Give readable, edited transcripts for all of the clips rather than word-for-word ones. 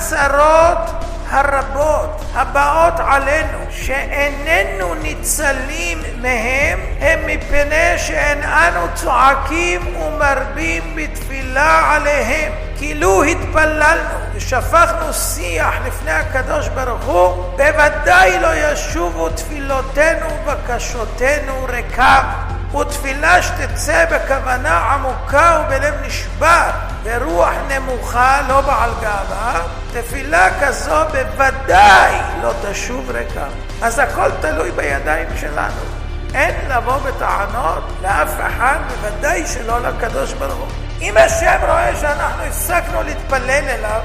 הצרות הרבות הבאות עלינו שאיננו ניצלים מהם הם מפני שאין אנו צועקים ומרבים בתפילה עליהם. כאילו התפללנו ושפכנו שיח לפני הקדוש ברוך הוא, בוודאי לא ישובו תפילותינו ובקשותינו ריקם. ותפילה שתצא בכוונה עמוקה ובלב נשבר, ברוח נמוכה, לא בעל גאווה, תפילה כזו בוודאי לא תשוב ריקם. אז הכל תלוי בידיים שלנו. אין לבוא בטענות לאף אחד, בוודאי שלא לקדוש ברוך הוא. אם השם רואה שאנחנו הפסקנו להתפלל אליו,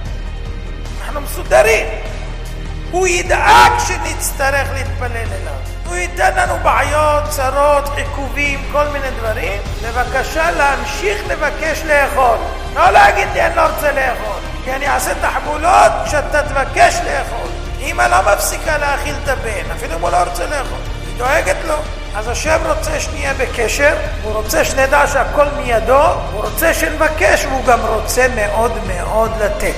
אנחנו מסודרים. הוא ידאג שנצטרך להתפלל אליו. הוא ייתן לנו בעיות, צרות, עיכובים, כל מיני דברים. בבקשה להמשיך לבקש לאכול. לא להגיד לי אני לא רוצה לאכול, כי אני אעשה תחבולות כשאתה תבקש לאכול. אמא לא מפסיקה להאכיל את הבן, אפילו אם הוא לא רוצה לאכול. היא דואגת לו. אז השם רוצה שנהיה בקשר, הוא רוצה שנדע שהכל מידו, הוא רוצה שנבקש, והוא גם רוצה מאוד מאוד לתת.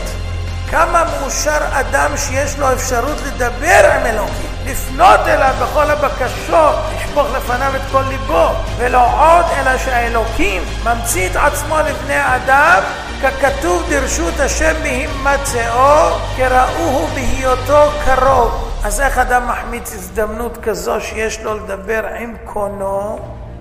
כמה מאושר אדם שיש לו אפשרות לדבר עם אלוקים, לפנות אליו בכל הבקשות, לשפוך לפניו את כל ליבו, ולא עוד אלא שהאלוקים ממציא את עצמו לבני האדם, ככתוב דרשות השם בהימצאו, כראוהו בהיותו קרוב. אז איך אדם מחמיץ הזדמנות כזו שיש לו לדבר עם קונו?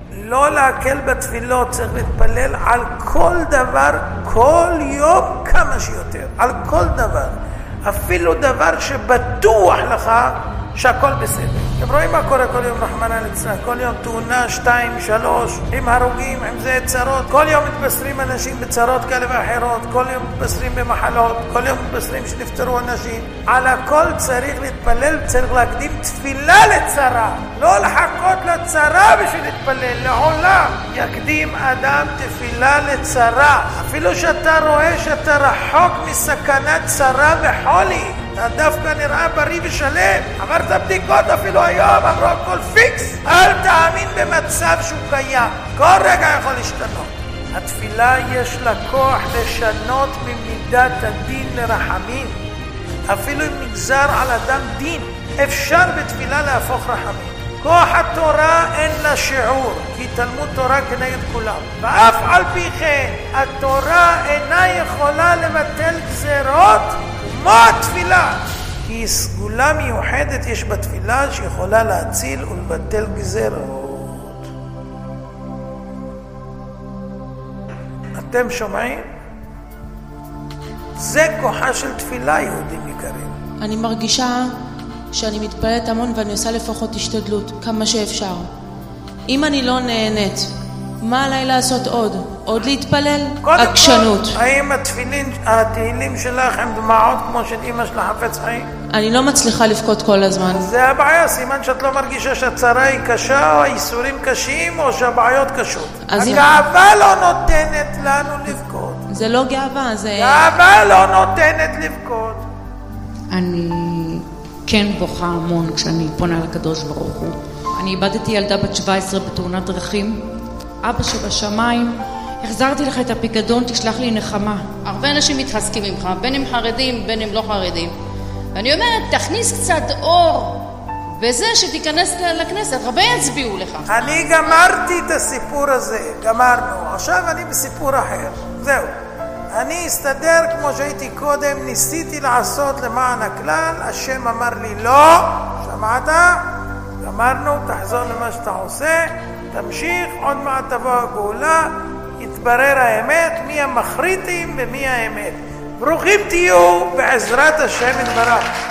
לא להקל בתפילות, צריך להתפלל על כל דבר, כל יום כמה שיותר, על כל דבר, אפילו דבר שבטוח לך שהכל בסדר. אתם רואים מה קורה כל יום, רחמנא ליצלן, כל יום תאונה 2, 3, עם הרוגים, עם זה צרות, כל יום מתבשרים אנשים בצרות כאלה ואחרות, כל יום מתבשרים במחלות, כל יום מתבשרים שנפטרו אנשים. על הכל צריך להתפלל, צריך להקדים תפילה לצרה, לא לחכות לצרה בשביל להתפלל, לעולם יקדים אדם תפילה לצרה. אפילו שאתה רואה שאתה רחוק מסכנת צרה וחולי, אתה דווקא נראה בריא ושלם, עברת בדיקות אפילו היום, אמרו הכל פיקס, אל תאמין במצב שהוא קיים, כל רגע יכול להשתנות. התפילה יש לה כוח לשנות ממידת הדין לרחמים. אפילו אם נגזר על אדם דין, אפשר בתפילה להפוך רחמים. כוח התורה אין לה שיעור, כי תלמוד תורה כנגד כולם, ואף על פי כן התורה אינה יכולה לבטל גזרות כמו התפילה, כי סגולה מיוחדת יש בתפילה שיכולה להציל ולבטל גזרות. אתם שומעים? זה כוחה של תפילה, יהודים יקרים. אני מרגישה שאני מתפללת המון ואני עושה לפחות השתדלות, כמה שאפשר. אם אני לא נהנית, מה עליי לעשות עוד? עוד להתפלל? עקשנות. האם התהילים שלך הם דמעות כמו של אמא של החפץ חיים? אני לא מצליחה לבכות כל הזמן. זה הבעיה, סימן שאת לא מרגישה שהצרה היא קשה או האיסורים קשים או שהבעיות קשות. הגאווה לא נותנת לנו לבכות. זה לא גאווה, זה... גאווה לא נותנת לבכות. אני כן בוכה המון כשאני פונה לקדוש ברוך הוא. אני איבדתי ילדה בת 17 בתאונת דרכים. אבא שבשמיים, החזרתי לך את הפיקדון, תשלח לי נחמה. הרבה אנשים מתחזקים ממך, בין אם חרדים, בין אם לא חרדים. ואני אומרת, תכניס קצת אור בזה שתיכנס לכנסת, הרבה יצביעו לך. אני גמרתי את הסיפור הזה, גמרנו. עכשיו אני בסיפור אחר, זהו. אני אסתדר כמו שהייתי קודם, ניסיתי לעשות למען הכלל, השם אמר לי לא, שמעת? גמרנו, תחזור למה שאתה עושה, תמשיך, עוד מעט תבוא הגאולה, יתברר האמת, מי המחריטים ומי האמת. ברוכים תהיו בעזרת השם יתברך.